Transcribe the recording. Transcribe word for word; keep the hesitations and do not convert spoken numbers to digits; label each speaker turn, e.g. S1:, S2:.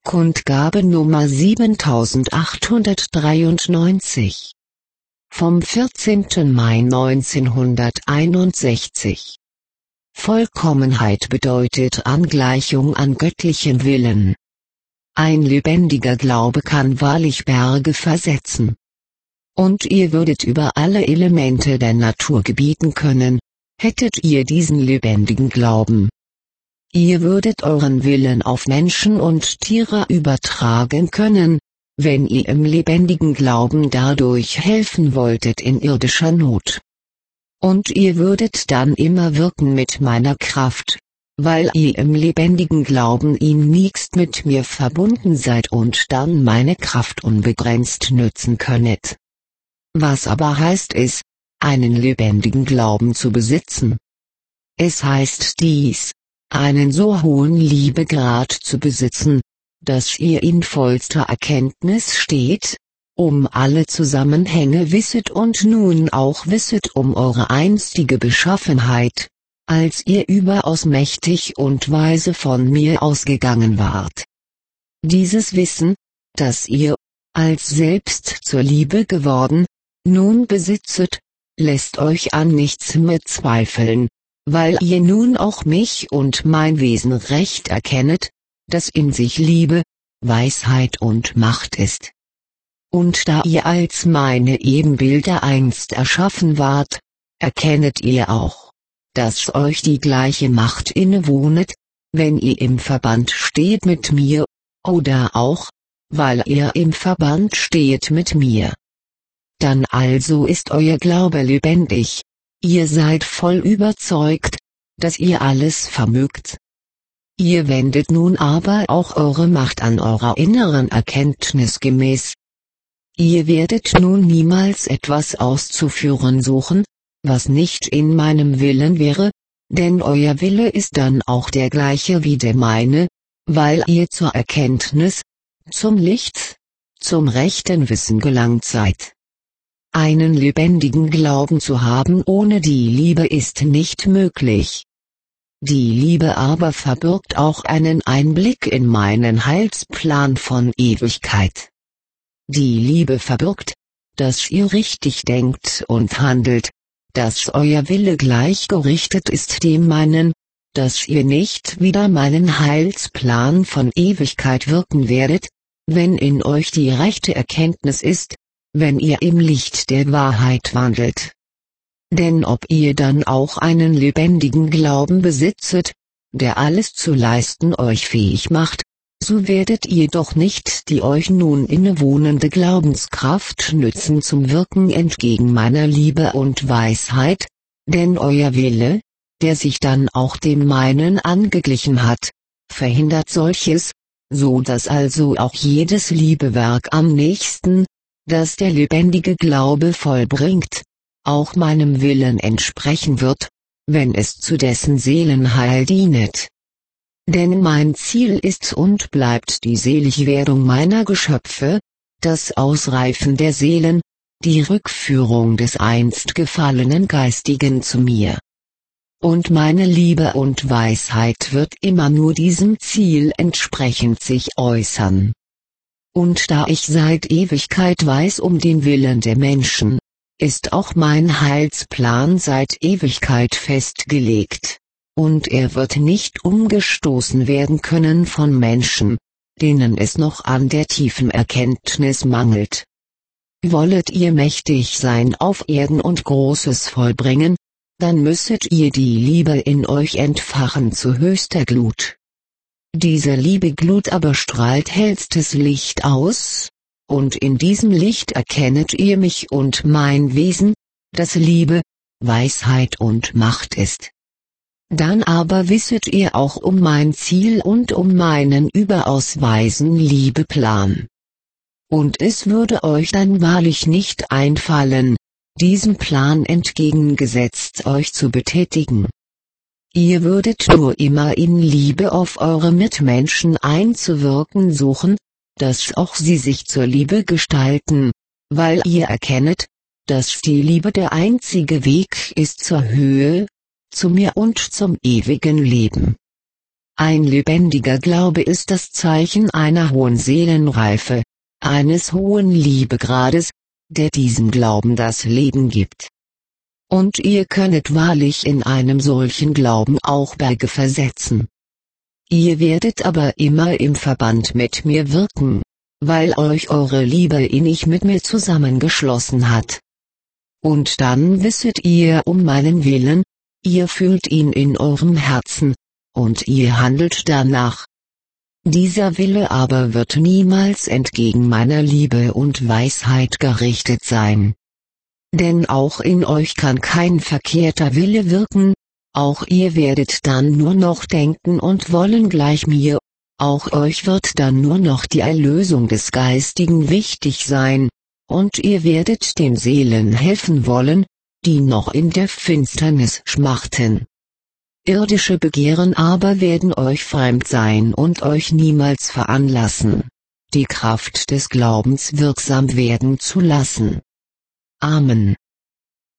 S1: Kundgabe Nummer siebentausendachthundertdreiundneunzig vom vierzehnten Mai neunzehnhunderteinundsechzig. Vollkommenheit bedeutet Angleichung an göttlichem Willen. Ein lebendiger Glaube kann wahrlich Berge versetzen. Und ihr würdet über alle Elemente der Natur gebieten können, hättet ihr diesen lebendigen Glauben. Ihr würdet euren Willen auf Menschen und Tiere übertragen können, wenn ihr im lebendigen Glauben dadurch helfen wolltet in irdischer Not. Und ihr würdet dann immer wirken mit meiner Kraft, weil ihr im lebendigen Glauben innigst mit mir verbunden seid und dann meine Kraft unbegrenzt nützen könnet. Was aber heißt es, einen lebendigen Glauben zu besitzen? Es heißt dies, einen so hohen Liebegrad zu besitzen, dass ihr in vollster Erkenntnis steht, um alle Zusammenhänge wisset und nun auch wisset um eure einstige Beschaffenheit, als ihr überaus mächtig und weise von mir ausgegangen wart. Dieses Wissen, das ihr, als selbst zur Liebe geworden, nun besitzet, lässt euch an nichts mehr zweifeln, weil ihr nun auch mich und mein Wesen recht erkennet, das in sich Liebe, Weisheit und Macht ist. Und da ihr als meine Ebenbilder einst erschaffen wart, erkennet ihr auch, dass euch die gleiche Macht innewohnet, wenn ihr im Verband steht mit mir, oder auch, weil ihr im Verband steht mit mir. Dann also ist euer Glaube lebendig, ihr seid voll überzeugt, dass ihr alles vermögt. Ihr wendet nun aber auch eure Macht an eurer inneren Erkenntnis gemäß. Ihr werdet nun niemals etwas auszuführen suchen, was nicht in meinem Willen wäre, denn euer Wille ist dann auch der gleiche wie der meine, weil ihr zur Erkenntnis, zum Licht, zum rechten Wissen gelangt seid. Einen lebendigen Glauben zu haben ohne die Liebe ist nicht möglich. Die Liebe aber verbirgt auch einen Einblick in meinen Heilsplan von Ewigkeit. Die Liebe verbirgt, dass ihr richtig denkt und handelt, dass euer Wille gleichgerichtet ist dem meinen, dass ihr nicht wider meinen Heilsplan von Ewigkeit wirken werdet, wenn in euch die rechte Erkenntnis ist, wenn ihr im Licht der Wahrheit wandelt. Denn ob ihr dann auch einen lebendigen Glauben besitzet, der alles zu leisten euch fähig macht, so werdet ihr doch nicht die euch nun innewohnende Glaubenskraft nützen zum Wirken entgegen meiner Liebe und Weisheit, denn euer Wille, der sich dann auch dem meinen angeglichen hat, verhindert solches, so dass also auch jedes Liebewerk am nächsten, das der lebendige Glaube vollbringt, auch meinem Willen entsprechen wird, wenn es zu dessen Seelenheil dienet. Denn mein Ziel ist und bleibt die Seligwerdung meiner Geschöpfe, das Ausreifen der Seelen, die Rückführung des einst gefallenen Geistigen zu mir. Und meine Liebe und Weisheit wird immer nur diesem Ziel entsprechend sich äußern. Und da ich seit Ewigkeit weiß um den Willen der Menschen, ist auch mein Heilsplan seit Ewigkeit festgelegt, und er wird nicht umgestoßen werden können von Menschen, denen es noch an der tiefen Erkenntnis mangelt. Wollet ihr mächtig sein auf Erden und Großes vollbringen, dann müsset ihr die Liebe in euch entfachen zu höchster Glut. Diese Liebeglut aber strahlt hellstes Licht aus, und in diesem Licht erkennet ihr mich und mein Wesen, das Liebe, Weisheit und Macht ist. Dann aber wisset ihr auch um mein Ziel und um meinen überaus weisen Liebeplan. Und es würde euch dann wahrlich nicht einfallen, diesem Plan entgegengesetzt euch zu betätigen. Ihr würdet nur immer in Liebe auf eure Mitmenschen einzuwirken suchen, dass auch sie sich zur Liebe gestalten, weil ihr erkennet, dass die Liebe der einzige Weg ist zur Höhe, zu mir und zum ewigen Leben. Ein lebendiger Glaube ist das Zeichen einer hohen Seelenreife, eines hohen Liebegrades, der diesem Glauben das Leben gibt. Und ihr könnet wahrlich in einem solchen Glauben auch Berge versetzen. Ihr werdet aber immer im Verband mit mir wirken, weil euch eure Liebe innig mit mir zusammengeschlossen hat. Und dann wisset ihr um meinen Willen, ihr fühlt ihn in eurem Herzen, und ihr handelt danach. Dieser Wille aber wird niemals entgegen meiner Liebe und Weisheit gerichtet sein. Denn auch in euch kann kein verkehrter Wille wirken, auch ihr werdet dann nur noch denken und wollen gleich mir, auch euch wird dann nur noch die Erlösung des Geistigen wichtig sein, und ihr werdet den Seelen helfen wollen, die noch in der Finsternis schmachten. Irdische Begehren aber werden euch fremd sein und euch niemals veranlassen, die Kraft des Glaubens wirksam werden zu lassen. Amen.